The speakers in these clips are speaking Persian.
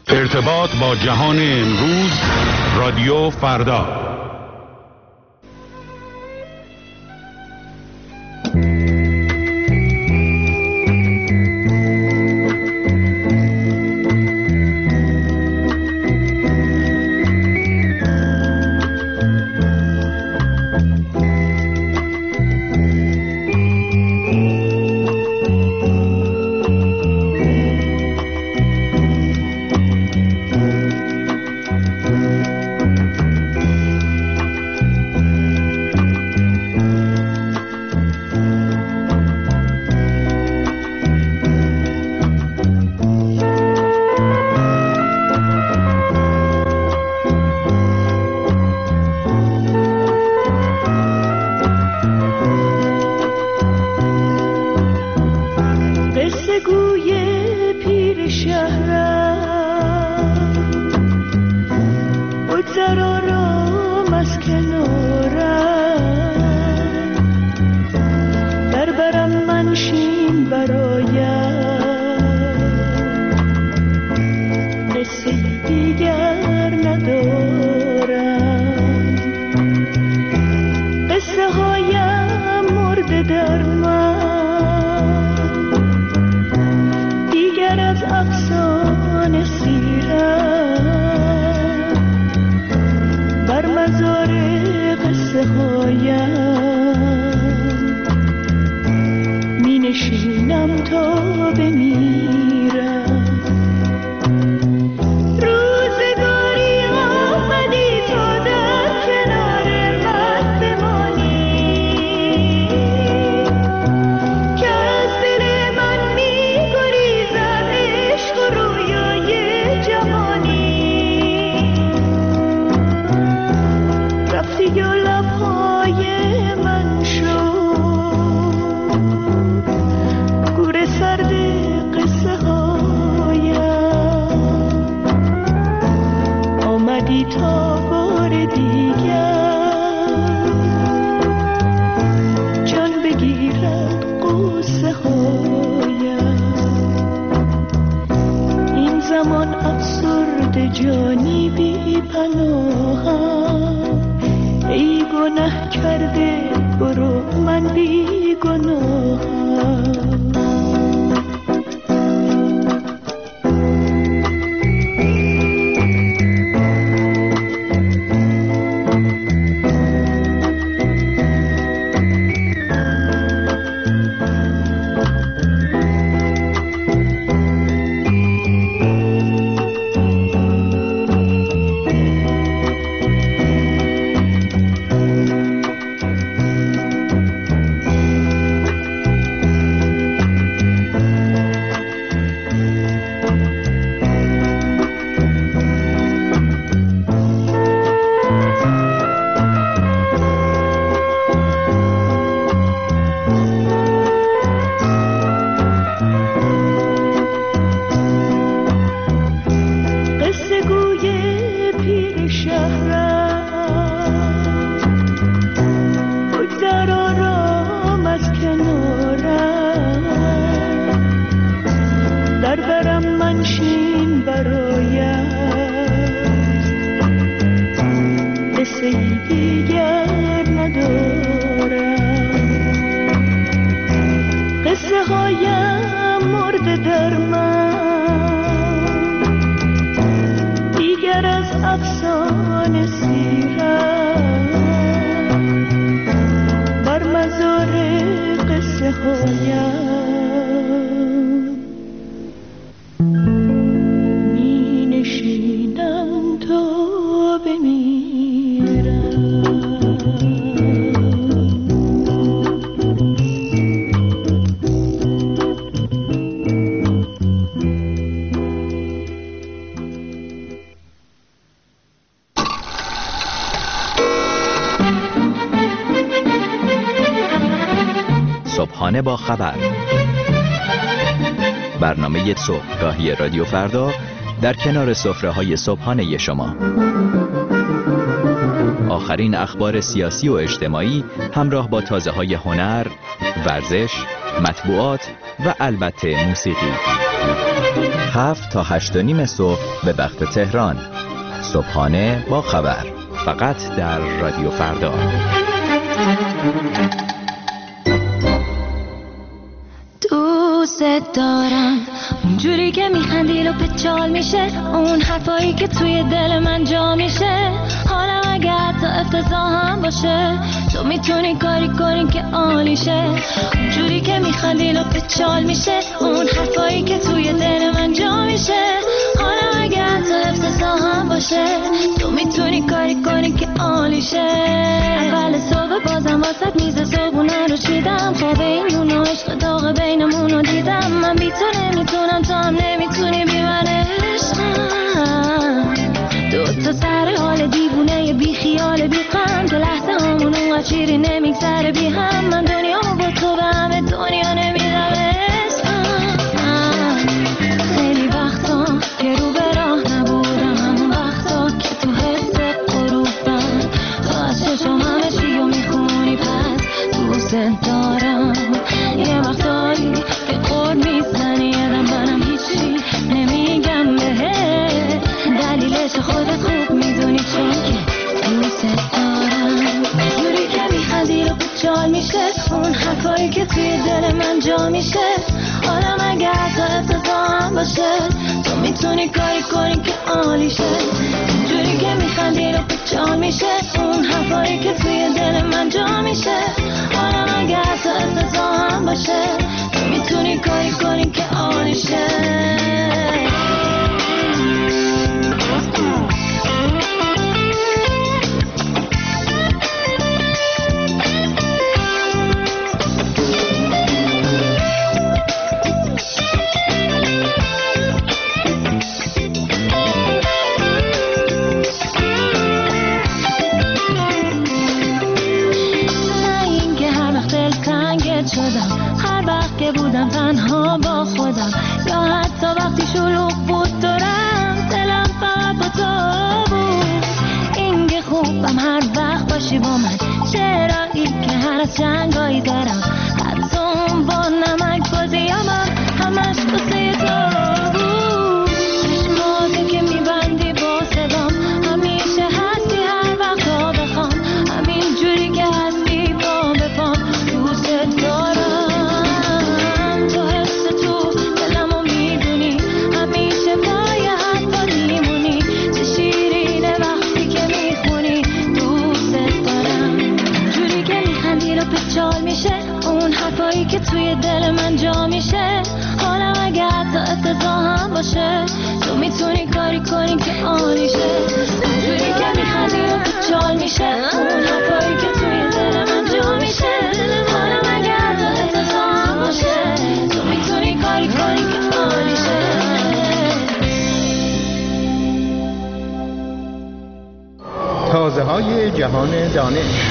ارتباط با جهان امروز، رادیو فردا. صبحانه با خبر، برنامه صبحگاهی رادیو فردا در کنار سفره‌های صبحانه شما. آخرین اخبار سیاسی و اجتماعی همراه با تازه‌های هنر، ورزش، مطبوعات و البته موسیقی. 7 تا 8 و نیم صبح به وقت تهران. صبحانه با خبر، فقط در رادیو فردا. دوست دارم اونجوری که میخندی و پچال میشه، اون حرفایی که توی دل من جا میشه. حالا اگه حتی افتضاح هم باشه، تو میتونی کاری کنی که عالیشه. اونجوری که میخندی و پچال میشه، اون حرفایی که توی دل من جا میشه. حالا اگه حتی افتضاح هم باشه، تو میتونی کاری کنی که عالیشه. اول صبح بازم واسه میز صبحونه رو چیدم، خواب این و عشق داغ بینمون دیدم. من بی تو نمیتونم، تو هم نمیتونی بی من عشقم. دو تا سر حال دیوونه بی خیال بی غم، که لحظه همون اونقدر شیری نمیگذره بی هم. من دنیا با تو به همه دنیا نمیدم عشقم. خیلی وقتا که رو به راه نبودم، همون وقتا که تو حس غروبم، تو از چشم همه چی رو میخونی، پس دوست دارم. یه وقتایی که قول میزنی یادم منم هیچی نمیگم بهت، دلیلش خودت خوب میدونی چون که دوست دارم. جوری که میخندی رو پچال میشه، اون حرفایی که توی دل من جا میشه. حالا مگه حتی افتضاح هم باشه، تو میتونی کاری کنی که عالیشه. جوری که میخندی رو پچال میشه، اون حرفایی که توی دل من جا میشه. حالا مگه حتی افتضاح هم باشه، تو میتونی کاری کنی که عالیشه. هر وقت که بودم تنها با خودم، یا حتی وقتی شلوغ بود دورم، دلم فقط با تو بود. این که خوبم هر وقت باشی با من، چرایی که هر از جنگایی دارم، حتی اون با نمک بازیامم همش بسه تو بود. چشماتی که میبندی با صدام، همیشه هستی هر وقت ها بخوام، همین جوری که هستی با بپام. دوست دارم تو حس تو دلمو میدونی، همیشه پای حرفا میمونی، چه شیرینه وقتی که میخونی. دوست دارم جوری که میخندی رو پچال میشه، اون حرفایی که توی دل من جا میشه. حالا اگه حتی افتضاح هم باشه، تو میتونی کاری کنی که عالیشه. جوری که میخندی رو پچال میشه، اون حرفایی که توی دل من جا میشه. حالا اگه حتی افتضاح هم باشه، تو میتونی کاری کنی که عالیشه. تازه های جهان دانش.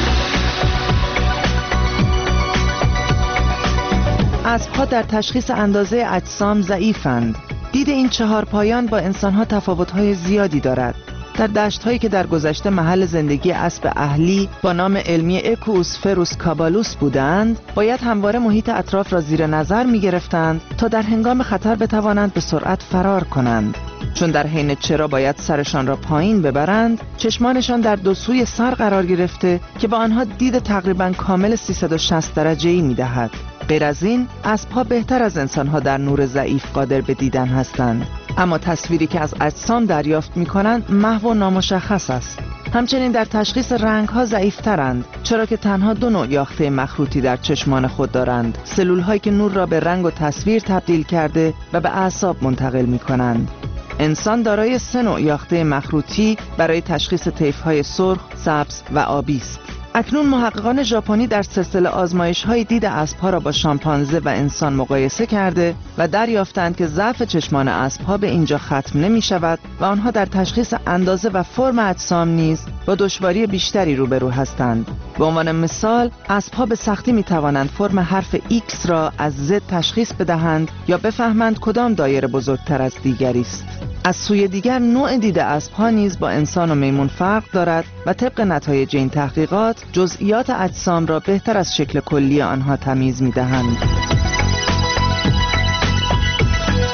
اسب‌ها در تشخیص اندازه اجسام ضعیفند. دید این چهار پایان با انسان‌ها تفاوت‌های زیادی دارد. در دشت‌هایی که در گذشته محل زندگی اسب اهلی با نام علمی اکوسفروس کابالوس بودند، باید همواره محیط اطراف را زیر نظر می‌گرفتند تا در هنگام خطر بتوانند به سرعت فرار کنند. چون در حین چرا باید سرشان را پایین ببرند، چشمانشان در دو سوی سر قرار گرفته که با آنها دید تقریباً کامل 360 درجه‌ای می‌دهد. غیر از این، اسب‌ها بهتر از انسان‌ها در نور ضعیف قادر به دیدن هستند، اما تصویری که از اجسام دریافت می‌کنند محو و نامشخص است. همچنین در تشخیص رنگ‌ها ضعیف‌ترند، چرا که تنها دو نوع یاخته مخروطی در چشمان خود دارند: سلول‌هایی که نور را به رنگ و تصویر تبدیل کرده و به اعصاب منتقل می‌کنند. انسان دارای 3 نوع یاخته مخروطی برای تشخیص طیف‌های سرخ، سبز و آبی است. اکنون محققان ژاپنی در سلسله آزمایش‌های دید اسب‌ها را با شامپانزه و انسان مقایسه کرده و دریافتند که ضعف چشمان اسب‌ها به اینجا ختم نمی‌شود و آنها در تشخیص اندازه و فرم اجسام نیز با دشواری بیشتری روبرو هستند. به عنوان مثال، اسب‌ها به سختی می‌توانند فرم حرف X را از Z تشخیص بدهند یا بفهمند کدام دایره بزرگتر از دیگری است. از سوی دیگر، نوع دید اسب‌ها نیز با انسان و میمون فرق دارد و طبق نتایج این تحقیقات جزئیات اجسام را بهتر از شکل کلی آنها تمیز می‌دهند.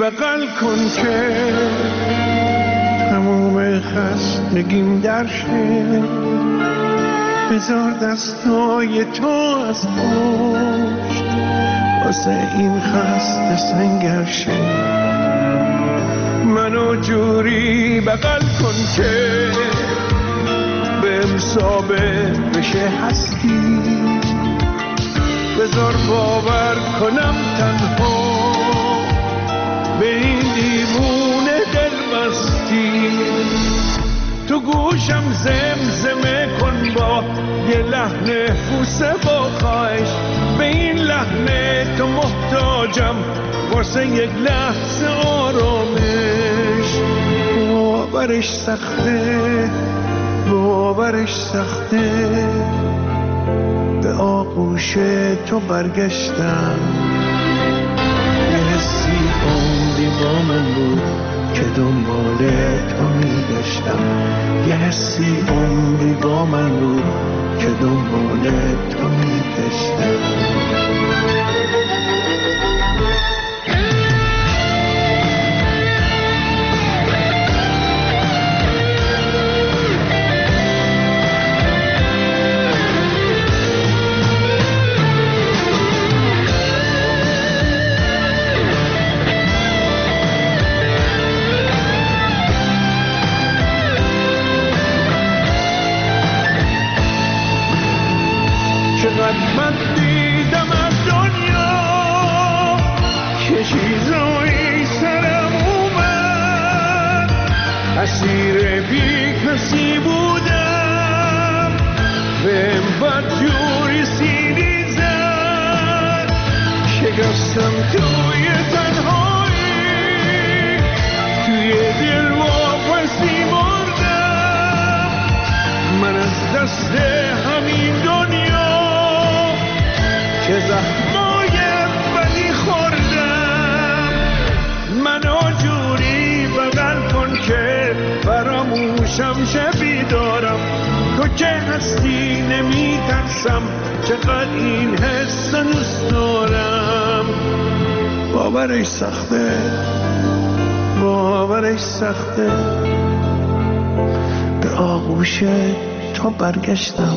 بغل کن که تمام خستگیم در شه، بذار دستای تو از پشت واسه این خسته سنگر شه. منو جوری بغل کن که بهم ثابت بشه هستی، بذار باور کنم تنها به این دیوونه دل بستی. تو گوشم زمزمه کن با یه لحن بوسه با خواهش، به این لحن تو محتاجم واسه یک لحظه آرامش. باورش سخته، باورش سخته، به آغوش تو برگشتم. یه حسی عمری با من بود که دنبال تو میگشتم، یه حسی عمری با من بود که دنبال تو میگشتم. من دیدم از دنیا که چیزایی سرم اومد، اسیر بی کسی بودم، بهم بدجوری سینی زد، شکستم توی تنهایی، توی دل واپسی مردم. من از دست همین دنیا که زخمای بدی خوردم. منو جوری بغل کن که فراموشم شبی دارم، تو که هستی نمی ترسم، چقدر این حس دوست دارم. باورش سخته، باورش سخته، به آغوش تو برگشتم.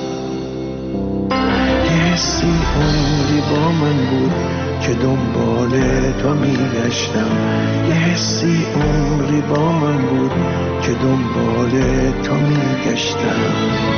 حسی عمری با من بود که دنبال تو میگشتم، یه حسی عمری با من بود که دنبال تو میگشتم.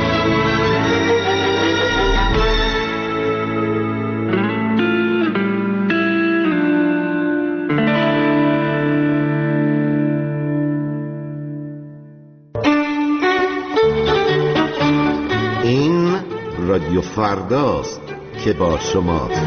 این رادیو فرداست که با شماست.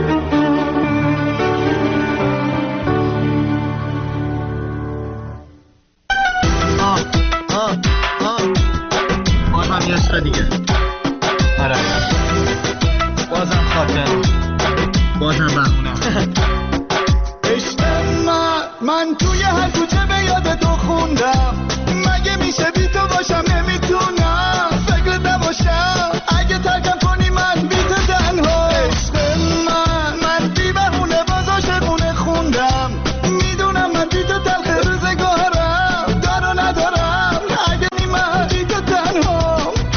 بازم یه عشق دیگه. آره بازم خاطر، بازم بهونه. عشق من توی هر کوچه به یاد تو خوندم، مگه میشه بی تو باشم نمیتونم، فکر نباشم اگه ترکم کنی من بی تو تنها. عشق من بی بهونه باز عاشقونه خوندم، میدونم من بی تو تلخ روزگارم، دارو ندارم اگه نی من بی تو تنها.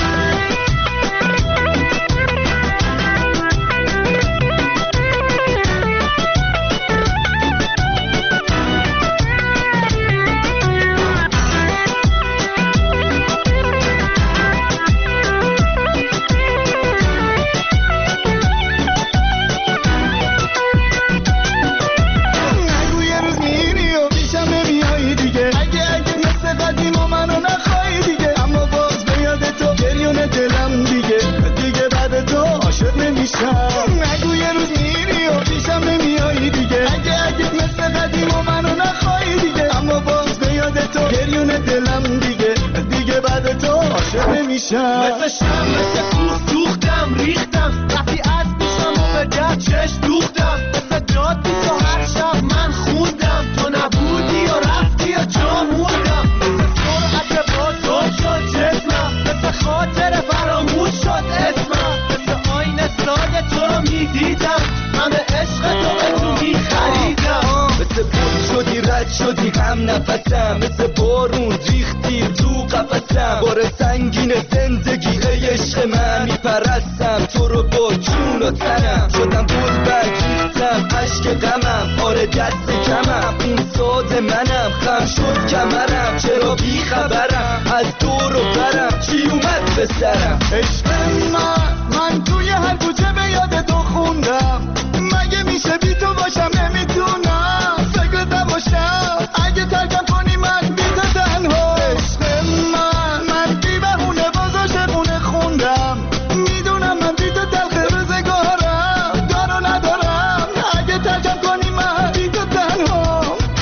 نگو یه روز میری و پیشم نمیایی دیگه، اگه مثل قدیم و منو نخوایی دیگه، اما باز به یاد تو گریون دلم دیگه بعد تو عاشق نمیشم. مثل شم مثل کوه دوختم ریختم، وقتی از پیشم و به درد چش دوختم، مثل داد بی تو هر شب من خوندم، تو نبودی و رفتی و جا موندم، مثل سرعت باز گل شد جسمم، مثل خاطر فراموش شد اسمم، مثل آینه ساده تو رو میدیدم، من به عشق تو به تو میخریدم، مثل بود شدی رد بد شدی هم نفسم، مثل بارون ریختی تو قفسم. بار سنگین زندگی ای عشق من، میپرستم تو رو با جون و تنم. شدم گلبرگ ریختم عشق غمم، آره دست کمم این ساز منم. خم شد کمرم چرا بی خبرم، از دور و برم چی اومد به سرم. عشق من توی هر کوچه به یاد تو خوندم، مگه میشه بی تو باشم نمیتونم. فکرت نباشم اگه ترکم کنی من بی تو تنها. عشق من بی بهونه بازا شبونه خوندم، میدونم من بی تو تلخ روزگارم. دارو ندارم اگه ترکم کنی من بی تو تنها.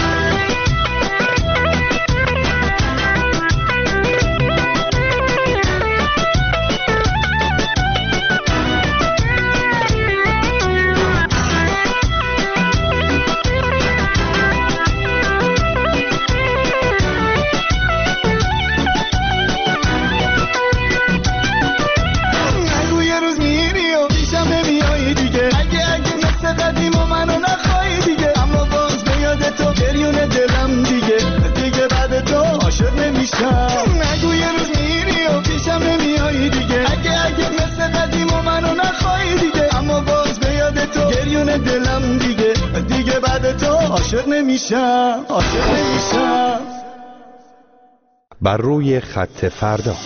نگو یه روز میری و پیشم نمیایی دیگه، اگه مثل قدیم و منو نخوایی دیگه. اما باز به یاد تو گریون دلم دیگه بعد تو عاشق نمیشم. بر روی خط فردا.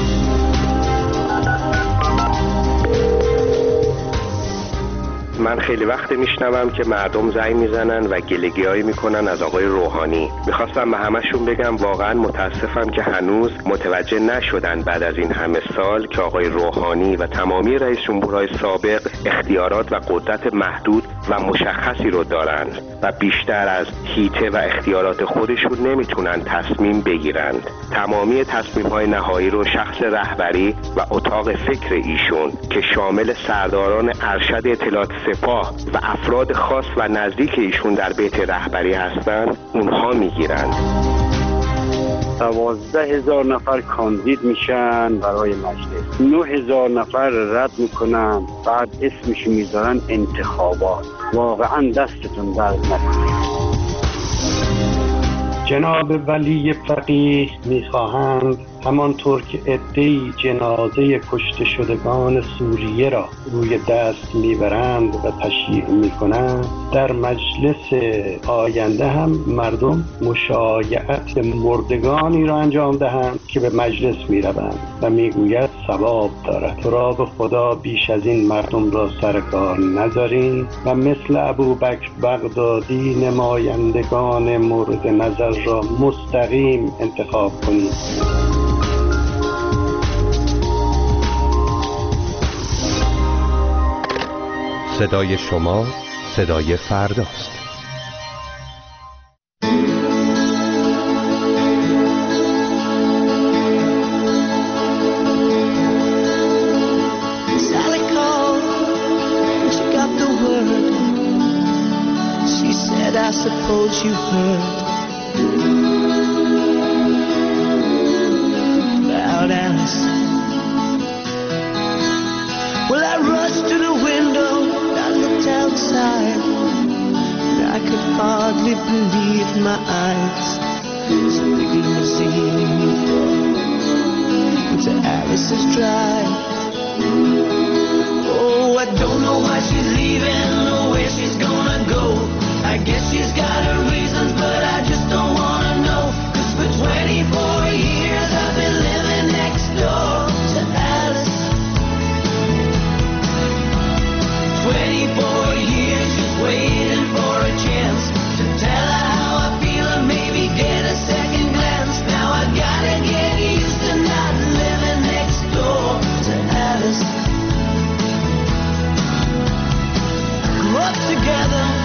من خیلی وقت میشنوم که مردم زنگ میزنن و گله‌گیایی میکنن از آقای روحانی. میخواستم به همشون بگم واقعا متاسفم که هنوز متوجه نشدن بعد از این همه سال که آقای روحانی و تمامی رئیس جمهورهای سابق اختیارات و قدرت محدود و مشخصی رو دارن و بیشتر از هیته و اختیارات خودشون نمیتونن تصمیم بگیرند. تمامی تصمیم‌های نهایی رو شخص رهبری و اتاق فکر ایشون که شامل سرداران ارشد اطلاعات سپاه و افراد خاص و نزدیک ایشون در بیت رهبری هستند اونها میگیرند. 12,000 نفر کاندید میشن برای مجلس، 9,000 نفر رد میکنن، بعد اسمش میذارن انتخابات. واقعا دستتون درد نکنه. جناب ولی فقیه میخواهند همانطور که عده‌ای جنازه کشته شدگان سوریه را روی دست میبرند و تشییع میکنند، در مجلس آینده هم مردم مشایعت مردگانی را انجام دهند که به مجلس میروند و میگوید ثواب دارد. تو را به خدا بیش از این مردم را سر کار نذارین و مثل ابوبکر بغدادی نمایندگان مورد نظر را مستقیم انتخاب کنید. صدای شما صدای فرداست. Sally called, she got the word. She said, I suppose you heard about Alice. Well, I rushed to the window, I looked outside, and I could hardly believe my eyes. This big limousine moved up into Alice's drive. Oh, I don't know why she's leaving or where she's gonna go. I guess she's got her reasons, but I just don't wanna know. 'Cause for 24 years I've been living next door to Alice. 24 years just waiting for a chance to tell her how I feel and maybe get a second glance. Now I gotta get used to not living next door to Alice. Grew up together,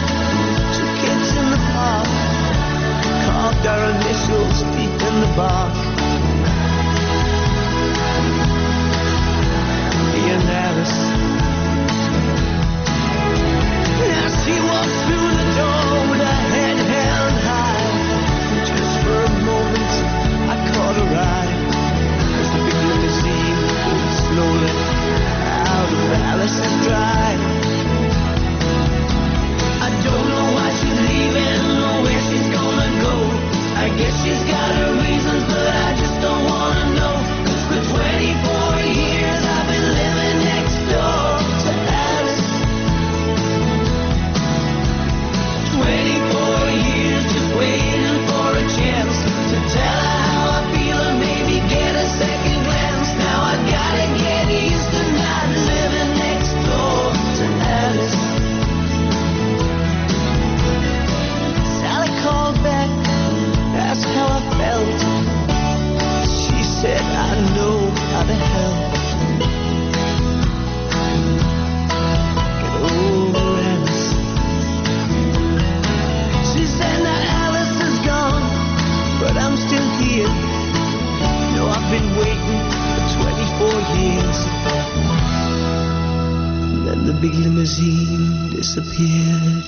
the big limousine disappeared.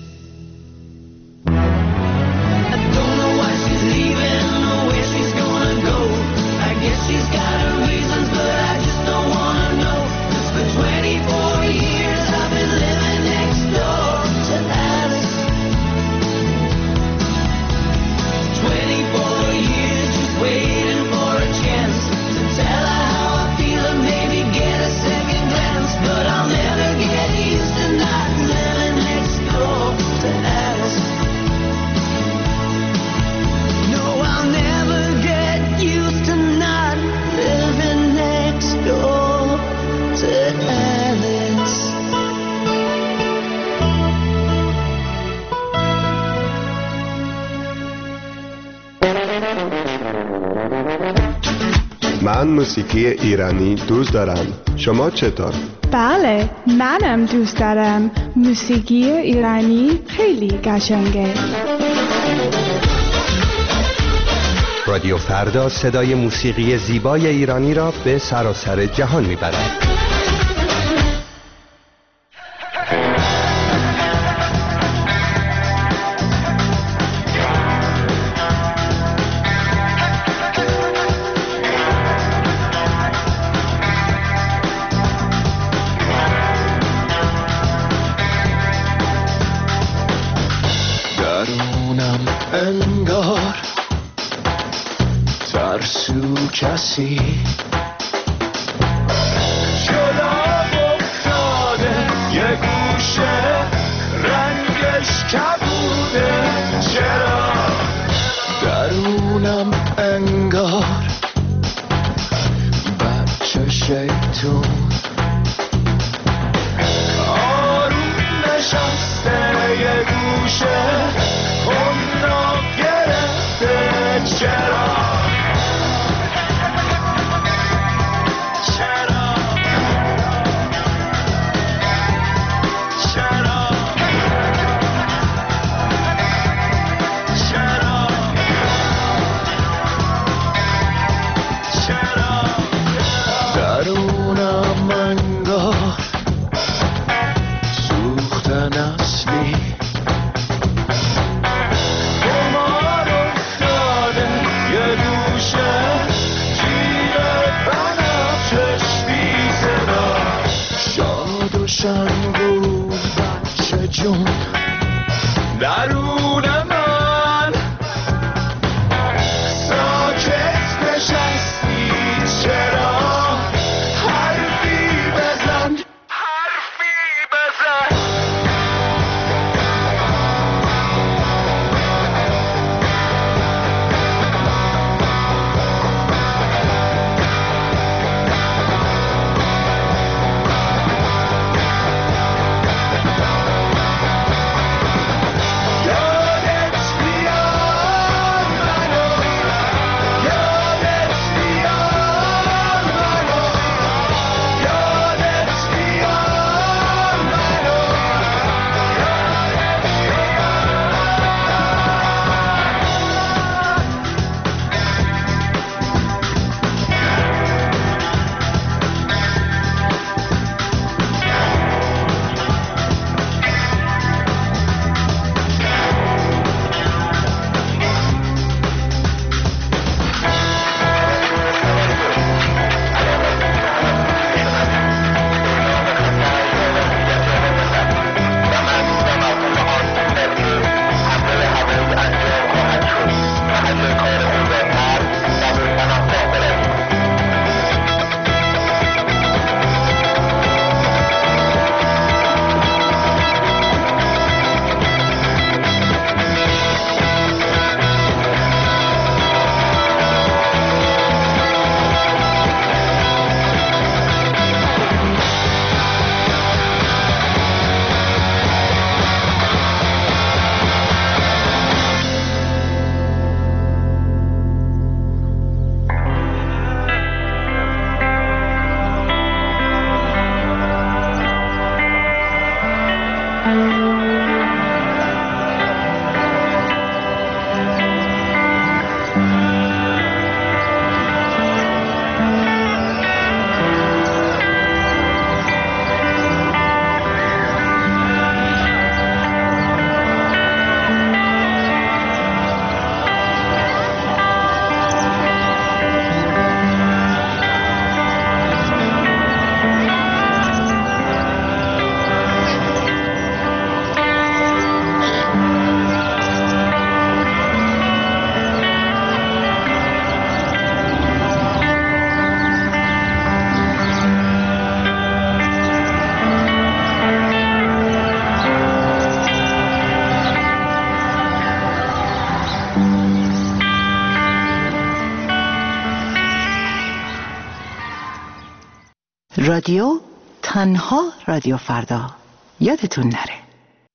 I don't know why she's leaving or where she's gonna go. I guess she's got her reasons, but I just don't wanna know. 'Cause for 24 years I've been living next door to Alice. 24 years just waiting for a chance to tell her how I feel and maybe get a second glance. But I'll never get used to not living next door to Alice. No, I'll never get used to not living next door to Alice. من موسیقی ایرانی دوست دارم. شما چطور؟ بله، منم دوست دارم. موسیقی ایرانی خیلی قشنگه. رادیو فردا صدای موسیقی زیبای ایرانی را به سراسر جهان میبرد. انگار ترسو کسی جلو افتاده یه گوشه رنگش کبوده. چرا درونم انگار بچه شیطون آروم نشسته یه گوشه خونو گرفته. چرا درونم انگار سوختن اصلی قمار افتاده یه دوشه جیر بنفشش بی صدا. شاد و شنگول بچه جون درون من ساکت نشستی. چرا حرفی بزن رادیو تنها رادیو فردا، یادتون نره.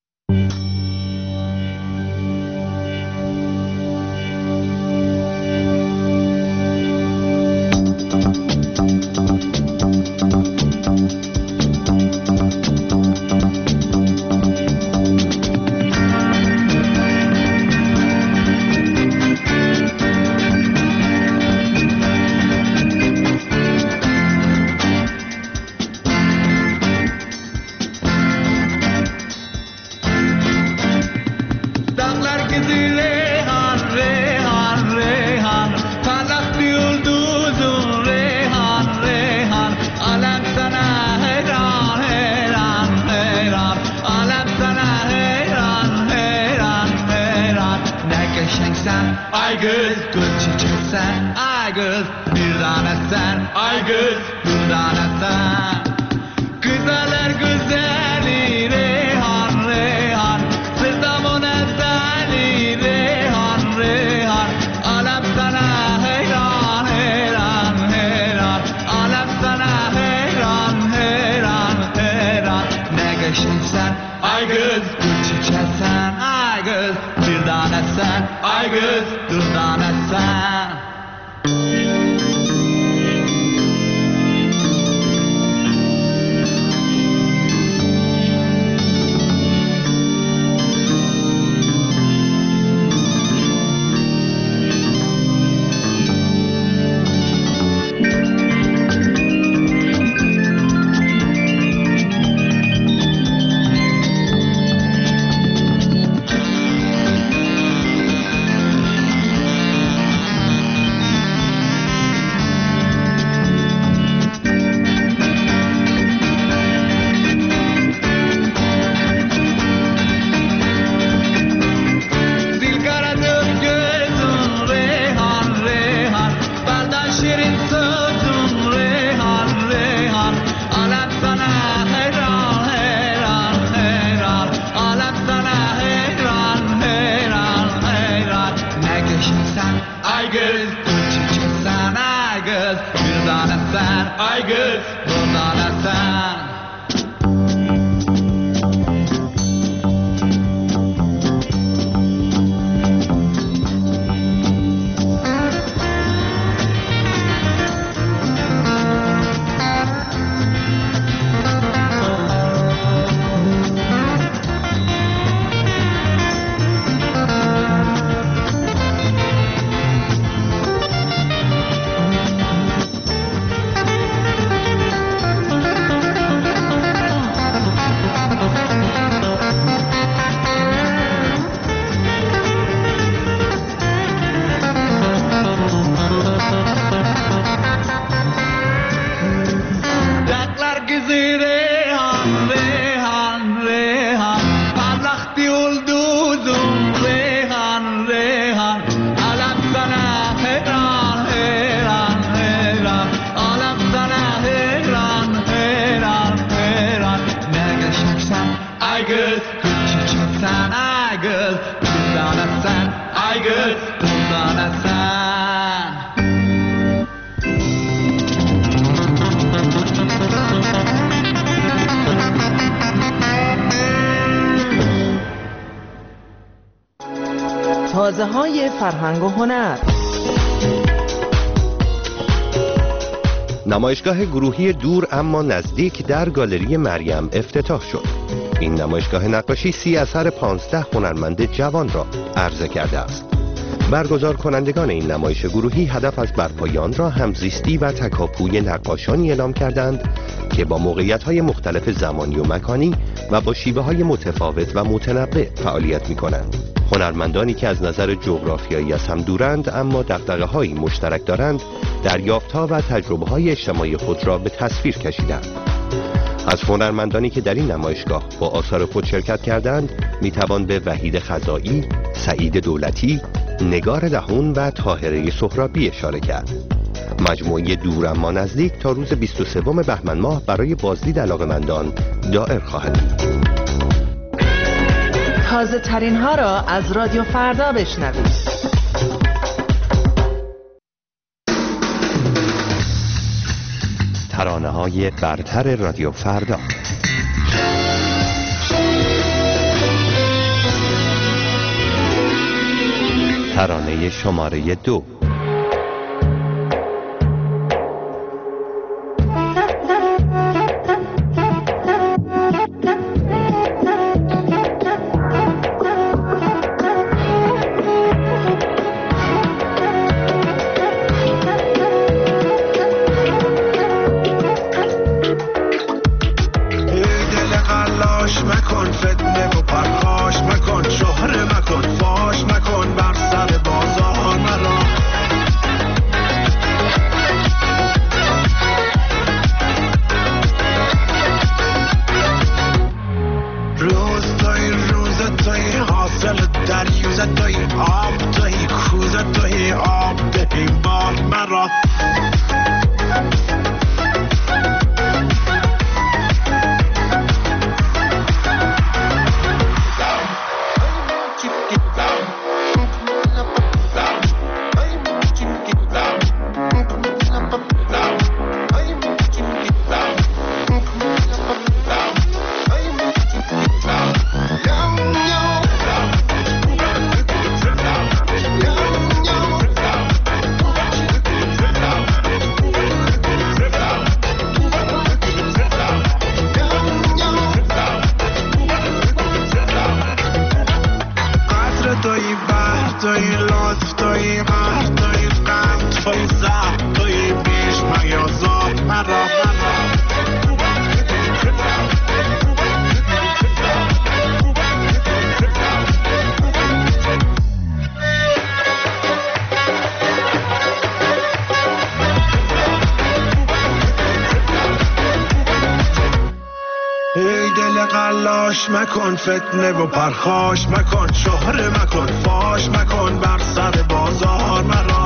تازه‌های فرهنگ و هنر. نمایشگاه گروهی دور اما نزدیک در گالری مریم افتتاح شد. این نمایشگاه نقاشی 30 اثر 15 هنرمند جوان را عرضه کرده است. برگزار کنندگان این نمایش گروهی هدف از برپایی آن را همزیستی و تکاپوی نقاشانی اعلام کردند که با موقعیت‌های مختلف زمانی و مکانی و با شیوه‌های متفاوت و متنوع فعالیت می‌کنند. هنرمندانی که از نظر جغرافیایی از هم دورند اما دغدغه‌هایی مشترک دارند، دریافت‌ها و تجربه‌های اجتماعی خود را به تصویر کشیدند. از هنرمندانی که در این نمایشگاه با آثار خود شرکت کردند میتوان به وحید خزائی، سعید دولتی، نگار دهون و طاهره سهرابی اشاره کرد. مجموعه دور اما نزدیک تا روز 23 بهمن ماه برای بازدید علاقه‌مندان دائر خواهد بود. تازه ترین ها را از رادیو فردا بشنوید. ترانه‌های برتر رادیو فردا. ترانه شماره 2. مکن فتنه و پرخاش مکن، شهره مکن، فاش مکن بر سر بازار مرا.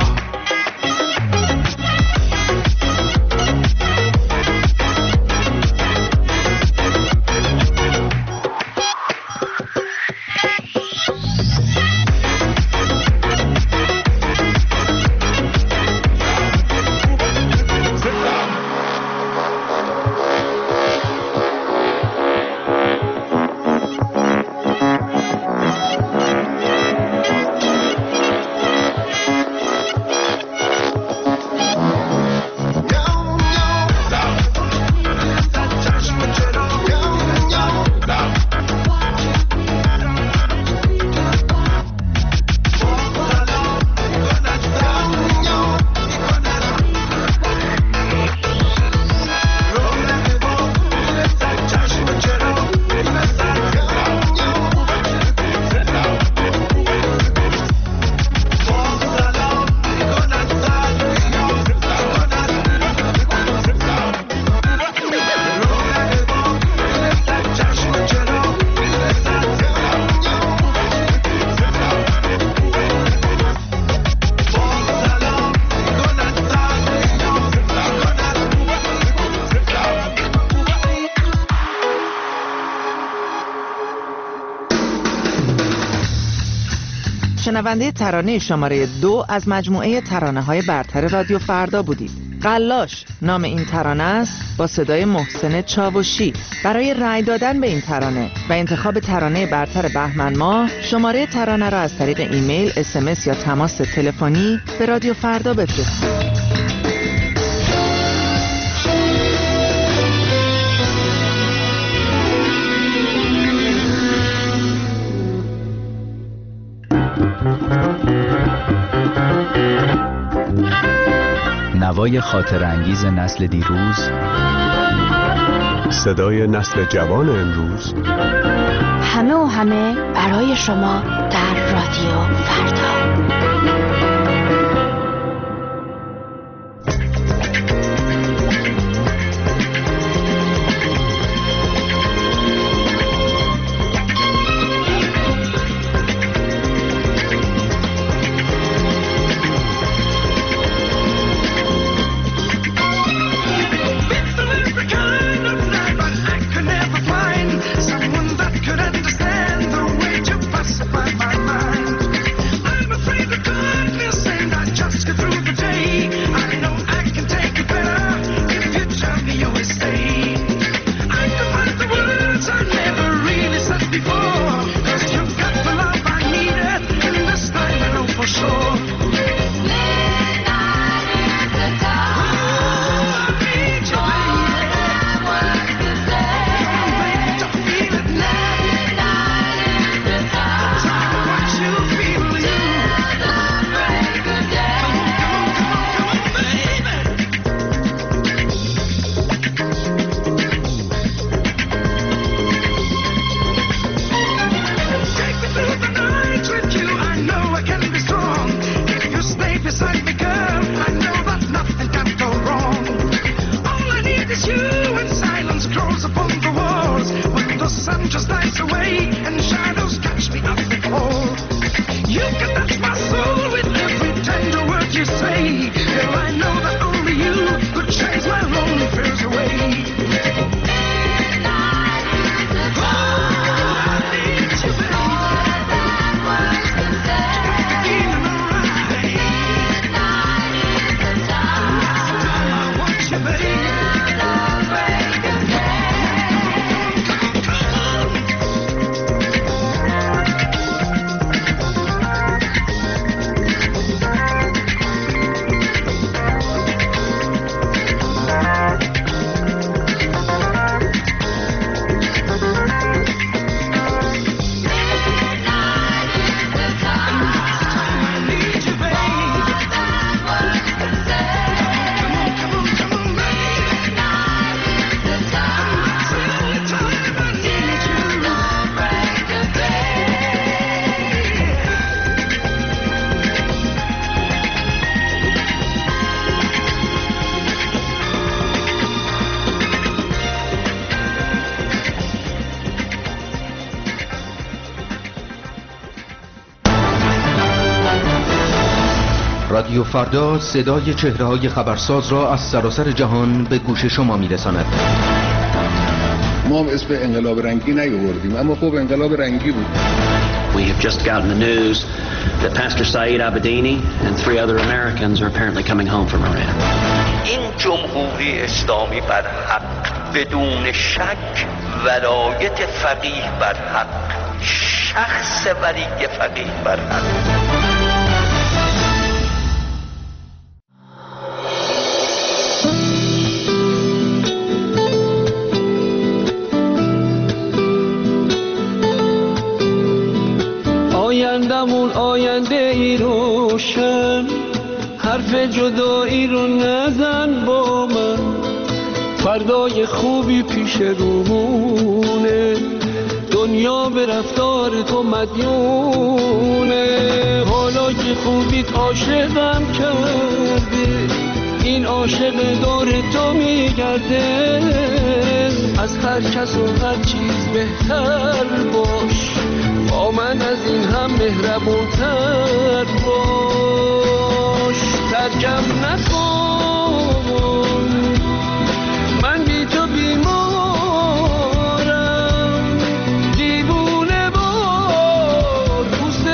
شنونده ترانه شماره 2 از مجموعه ترانه‌های برتر رادیو فردا بودید. قلاش نام این ترانه است، با صدای محسن چاوشی. برای رأی دادن به این ترانه و انتخاب ترانه برتر بهمن ماه، شماره ترانه را از طریق ایمیل، SMS یا تماس تلفنی به رادیو فردا بفرستید. نوای خاطر انگیز نسل دیروز، صدای نسل جوان امروز، همه و همه برای شما در رادیو فردا. Understand the way to pacify my mind. I'm afraid the good رادیو فردا صدای چهره‌های خبرساز را از سراسر جهان به گوش شما می‌رساند. ما هم اسم انقلاب رنگی نیاوردیم، اما خب انقلاب رنگی بود. We have just gotten the news that Pastor Saeed Abedini and 3 other Americans are apparently coming home from Iran. این جمهوری اسلامی بر حق، بدون شک ولایت فقیه بر حق، شخص ولی فقیه بر حق. آیندمون آینده ای روشن، حرف جدایی رو نزن با من، فردای خوبی پیش رومونه، دنیا به رفتار تو مدیونه، حالا که خوبیت عاشقم کرده، این عاشق دور تو میگرده، از هر کس و هر چیز بهتر باش، با من از این هم مهربونتر باش، ترکم نکن، من بی تو بیمارم، دیوونه بار دوست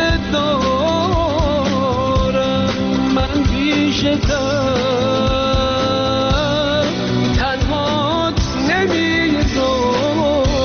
دارم، من پیشتم تنهات نمیذارم.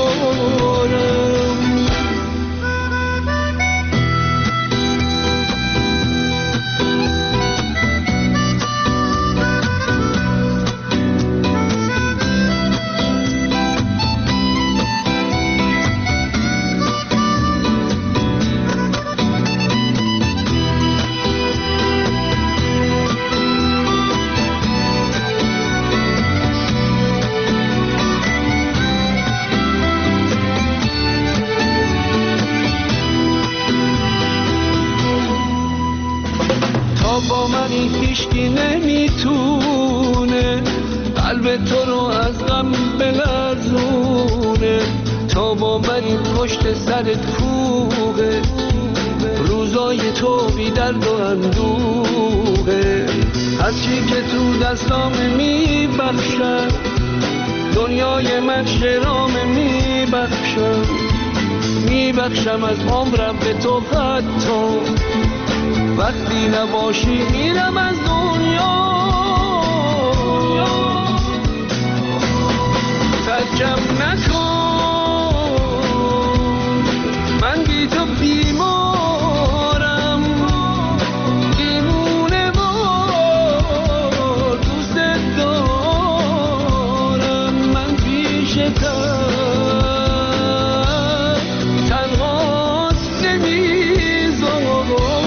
با من این هیچکی نمیتونه قلب تو رو از غم بلرزونه، تا با من این پشت سرت کوه، روزای تو بی درد و اندوه، هرچی که تو دستام میبخشم، دنیای من شرام میبخشم از عمرم به تو، حتی وقتی نباشی میرم از دنیا، ترکم نکن، من بی تو بیمارم، دیوونه وار دوست دارم، من پیشتم تنهات نمیذارم.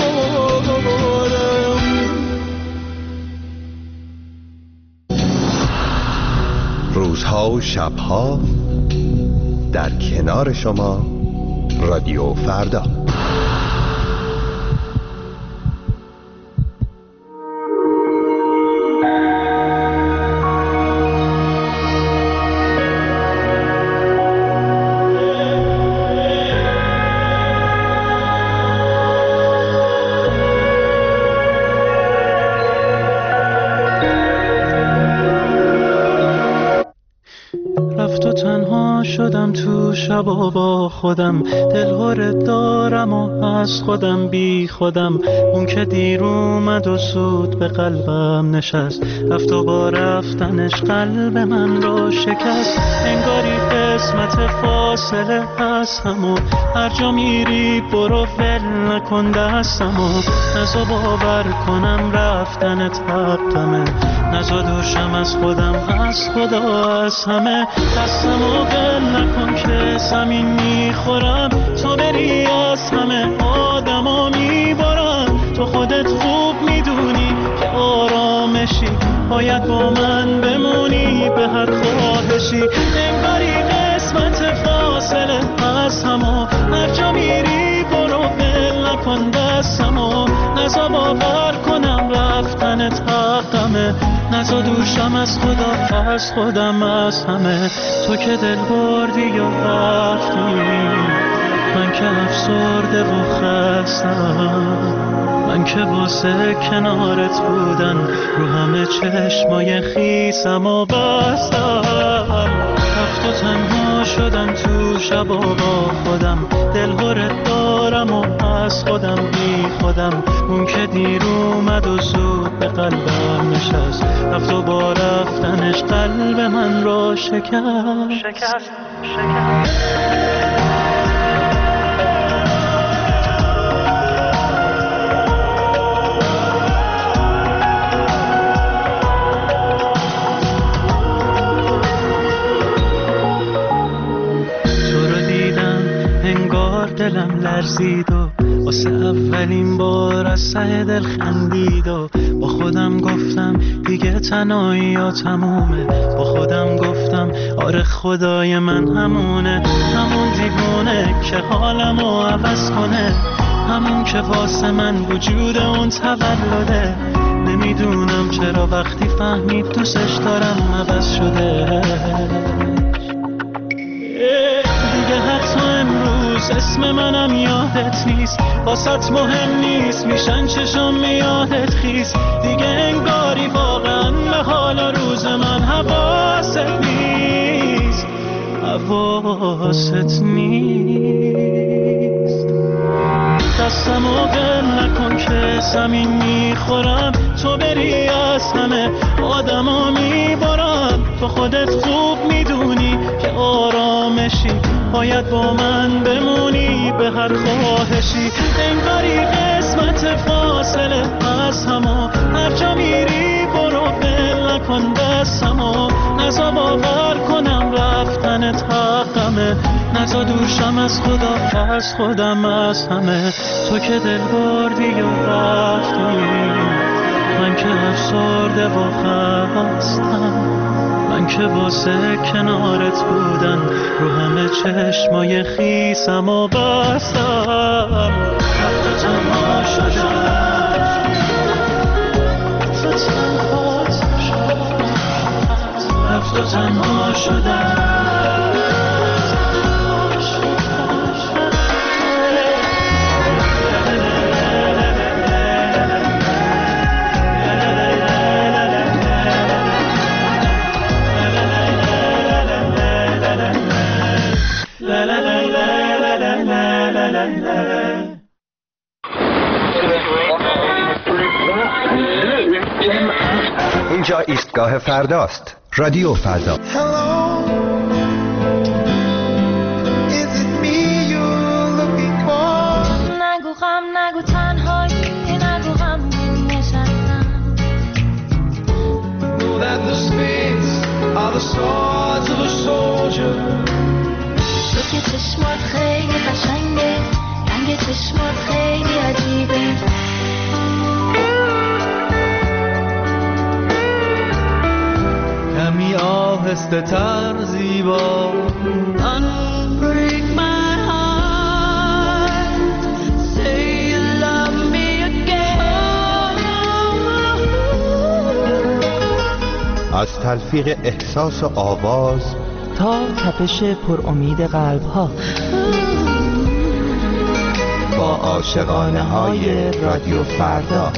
روزها و شبها در کنار شما، رادیو فردا. شدم تو شبا با خودم، دلهوره دارم و از خودم بی خودم، اون که دیر اومد و سود به قلبم نشست، رفت و با رفتنش قلب من رو شکست، انگاری قسمت فاصله هستم و هر جا میری برو ول نکن دستم، و نزا باور کنم رفتنت حقمه، نزا دوشم از خودم، از خدا، از همه، دستم و ول نکن که زمین میخورم، تو بری از همه آدما میبارم، تو خودت خوب میدونی که آرامشی، باید با من بمونی به هر خواهشی، انگاری قسمت فاصله از همو، هر جا میری برو ول نکن دستمو، نزا باور کنم رفتنت حقمه، نزا دوشم از خدا، از خودم، از همه، تو که دل بردی یا رفتی من که افسرده و خستم، من که واسه کنارت بودن رو همه چشمای خیسم و بستم. رفت و تنها شدم تو شبا با خودم، دلهرت دارم و از خودم بی خودم. اون که دیر اومد و زود به قلبم نشست، رفت و با رفتنش قلب من رو شکست. دلم لرزید و واسه اولین بار از سه دل خندید و با خودم گفتم دیگه تنهایی ها تمومه. با خودم گفتم آره خدای من همونه، همون دیوونه که حالمو عوض کنه، همون که واسه من وجود اون تولده. نمیدونم چرا وقتی فهمید دوستش دارم عوض شده. دیگه حتی امروز اسم منم یادت نیست، واسط مهم نیست میشن چشم یادت خیست. دیگه انگاری واقعا به حال روز من حواست نیست، حواست نیست. دستمو ول نکن که زمین میخورم، تو بری از همه آدما میبارم. تو خودت خوب میدونی که آرامشی، باید با من بمونی به هر خواهشی. انگاری قسمت فاصله از همو، هر جا میری برو ول نکن دستمو. نزا باور کنم رفتنت حقمه، نزا دورشم از خدا از خودم از همه. تو که دل بردی و رفتی، من که افسرده و خستم، من که واسه کنارت بودن رو همه چشمای خیسم و بستم. رفت و تنها شدم، رفت و تنها شدم. اینجا ایستگاه فرداست، رادیو فردا. نگو غم نگو تنهایی، نگو غم نشستم. Know that the spades are the swords of a soldier. تو که چشمات خیلی قشنگه، رنگ چشمات خیلی عجیبه. کمی آهسته تر زیبا. Unbreak my heart, say you love me again. از تلفیق احساس و آواز تا تپش پر امید قلب ها، با عاشقانه های رادیو فردا.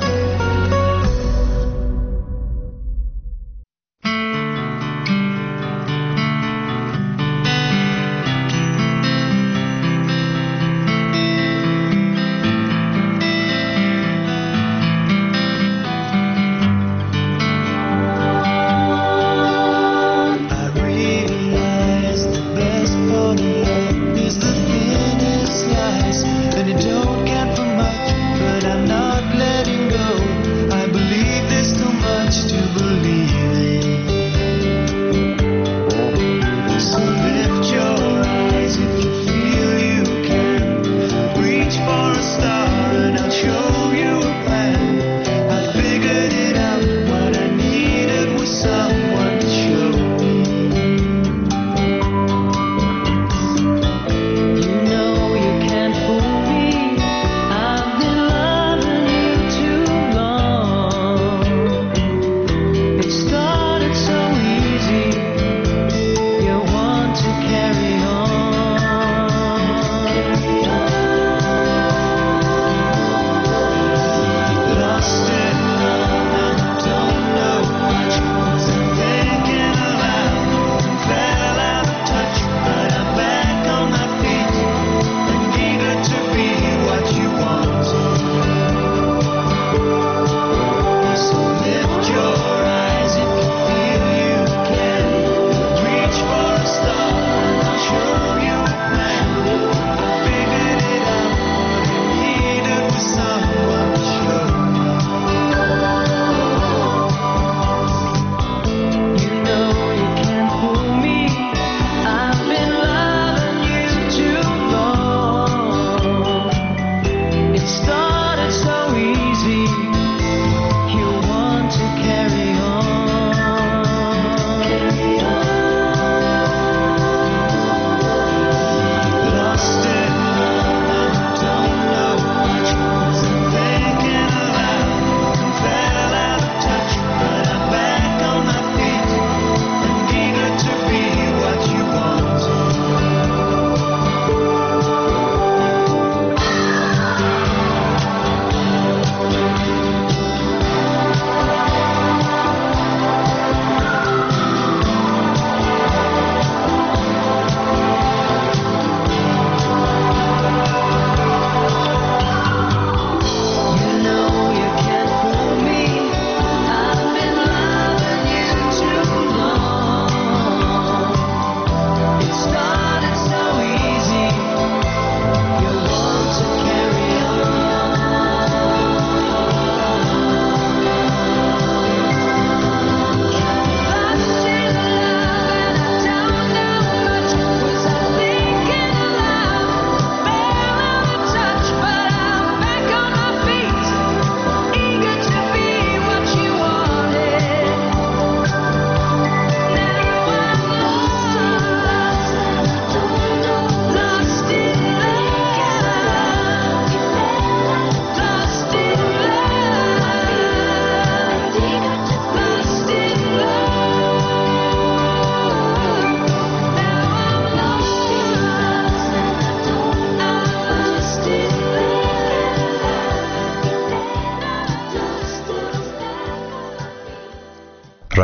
Letting go.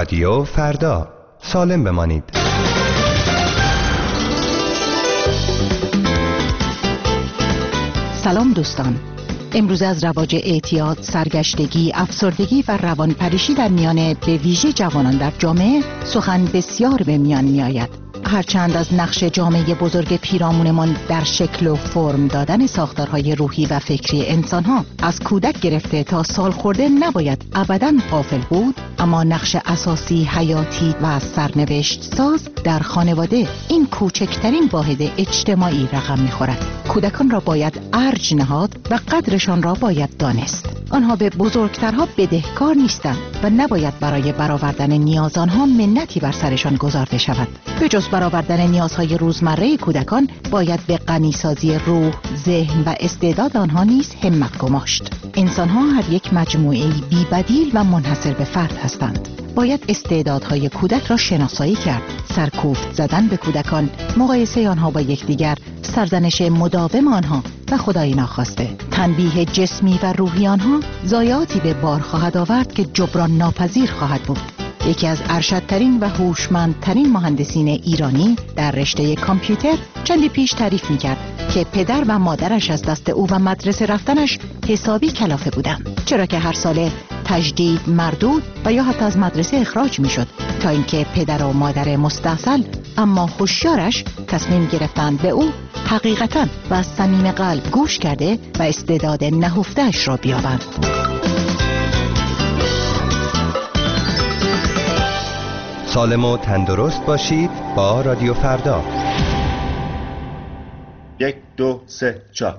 رادیو فردا، سالم بمانید. سلام دوستان. امروز از رواج اعتیاد، سرگشتگی، افسردگی و روانپریشی در میان به ویژه جوانان در جامعه سخن بسیار به میان می آید. هرچند از نقش جامعه بزرگ پیرامونمان در شکل و فرم دادن ساختارهای روحی و فکری انسانها از کودک گرفته تا سالخورده نباید ابداً غافل بود، اما نقش اساسی، حیاتی و سرنوشت ساز در خانواده این کوچکترین واحد اجتماعی رقم می‌خورد. کودکان را باید ارج نهاد و قدرشان را باید دانست. آنها به بزرگترها بدهکار نیستند و نباید برای برآوردن نیاز آنها منتی بر سرشان گذارده شود. به جز برآوردن نیازهای روزمره کودکان باید به غنیسازی روح، ذهن و استعداد آنها نیز همت گماشت. انسان‌ها هر یک مجموعه‌ای بی‌بدیل و منحصر به فرد هستند. باید استعدادهای کودک را شناسایی کرد، سرکوفت زدن به کودکان، مقایسه آنها با یکدیگر، سرزنش مداوم آنها و خدای ناخواسته تنبیه جسمی و روحی آنها ضایعاتی به بار خواهد آورد که جبران ناپذیر خواهد بود. یکی از ارشدترین و هوشمندترین مهندسین ایرانی در رشته کامپیوتر چندی پیش تعریف می‌کرد که پدر و مادرش از دست او و مدرسه رفتنش حسابی کلافه بودند، چرا که هر ساله تجدید، مردود و یا حتی از مدرسه اخراج می‌شد، تا اینکه پدر و مادر مستاصل اما هوشیارش تصمیم گرفتند به او حقیقتاً و از صمیم قلب گوش کرده و استعداد نهفته‌اش را بیابند. سالم و تندرست باشید با رادیو فردا. 1 2 3 4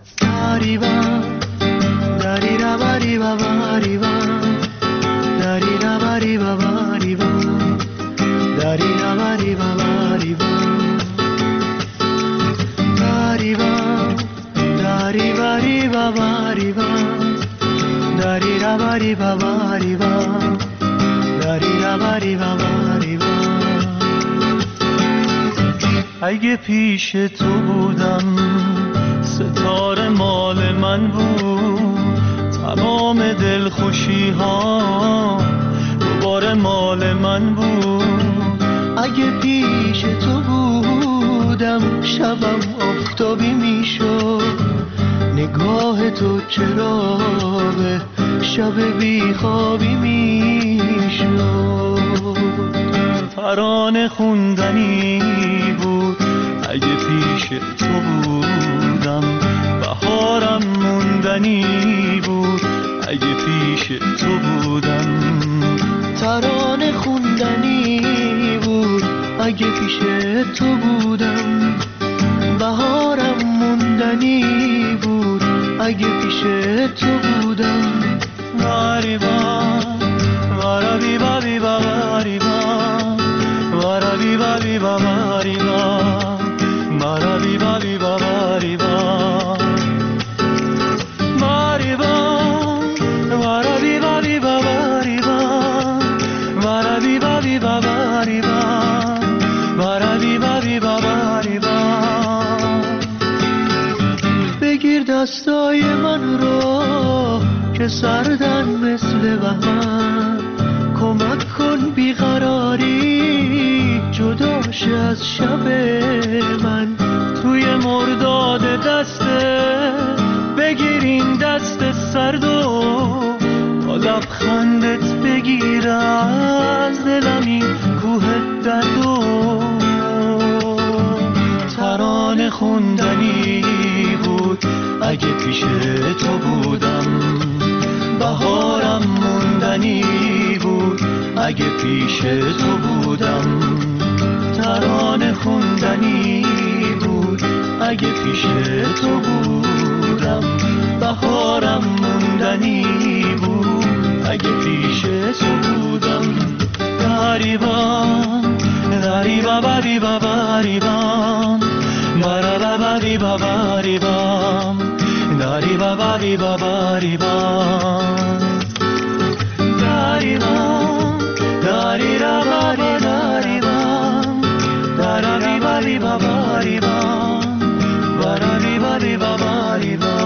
اگه پیش تو بودم ستاره مال من بود، تمام دلخوشی ها دوباره مال من بود. اگه پیش تو بودم شبم آفتابی میشد، نگاه تو چراغ شب بیخوابی میشد. ترانه خوندنی بود اگه پیش تو بودم، بهارم موندنی بود اگه پیش تو بودم. ترانه خوندنی بود اگه پیش تو بودم، بهارم موندنی بود اگه پیش تو بودم. واریبا وارابی بابی واریبا وارابی بابی واریبا وارابی بابی واریبا واریبا وارابی بابی واریبا وارابی بابی واریبا وارابی بابی واریبا. بگیر دستای من رو که سردن مثل بهمن، کمک کن بیقراری جداش از شب من. توی مرداد دسته بگیر این دست سرد و با لبخندت بگیر از دلم این کوه درد و ترانه خوندنی بود اگه پیش تو بودم، بهارم موندنی بود اگه پیش تو بودم. ترانه خوندنی بود اگه پیش تو بودم، بهارم موندنی بود اگه پیش تو بودم. داریبا داریبا باریبا باریبا بارا باریبا باریبا داریبا باریبا باریبا داریبا داریرا باری داریبا دارابی باریبا باریبا بارابی باریبا باریبا